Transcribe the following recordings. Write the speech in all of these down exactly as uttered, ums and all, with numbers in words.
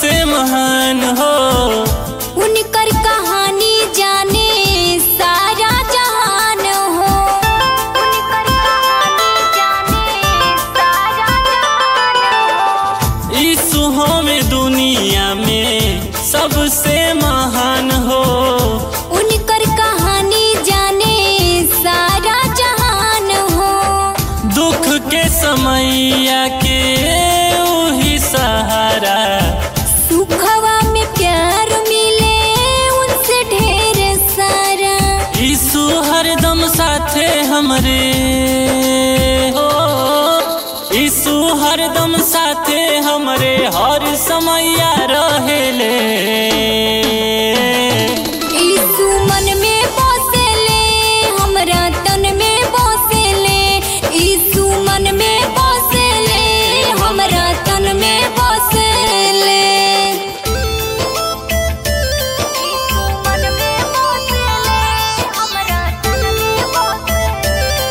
सबसे महान हो। उनकर कहानी जाने सारा जहान हो। उनकर कहानी जाने सारा जहान हो। यीशु हमें दुनिया में सबसे महान हो। उनकर कहानी जाने सारा जहान हो। दुख के समैया के वही सहारा, सुखवा में प्यार मिले उनसे ढेर सारा। यीशु हरदम साथे हमरे हो। यीशु हरदम साथे हमरे हर समैया रहेले। यीशु मन में बसेले, हमरा तन में बसेले। यीशु मन में बसेले, हमरा तन में बसेले। यीशु मन में बसेले, हमरा तन में बसेले।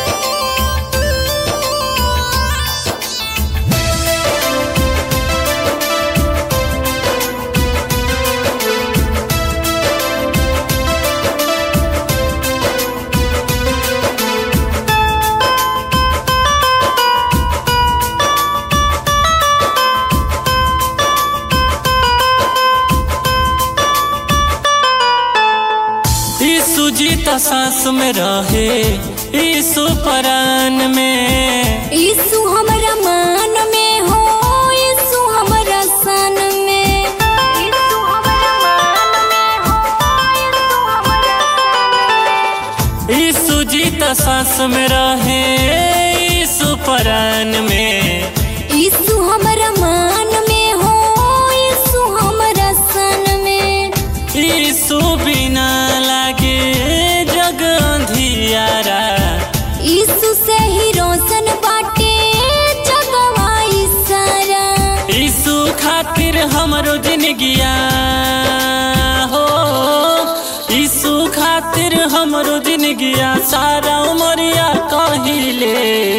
यीशु जीता सांस में रहे, यीशु प्राण में। यीशु हमरा मान में हो, यीशु हमरा सन में। यीशु हमरा मान में हो, यीशु हमरा सन में। यीशु जीता सांस में रहे, यीशु प्राण में। यीशु हमरा मान में हो, यीशु हमरा सन में। यीशु बिना लागे जग अंधियारा, यीशु से ही रोशन बाटे जगवा ई सारा। यीशु खातिर हमरो जिंदगिया हो। यीशु खातिर हमरो जिंदगिया सारा उमरिया कहिले।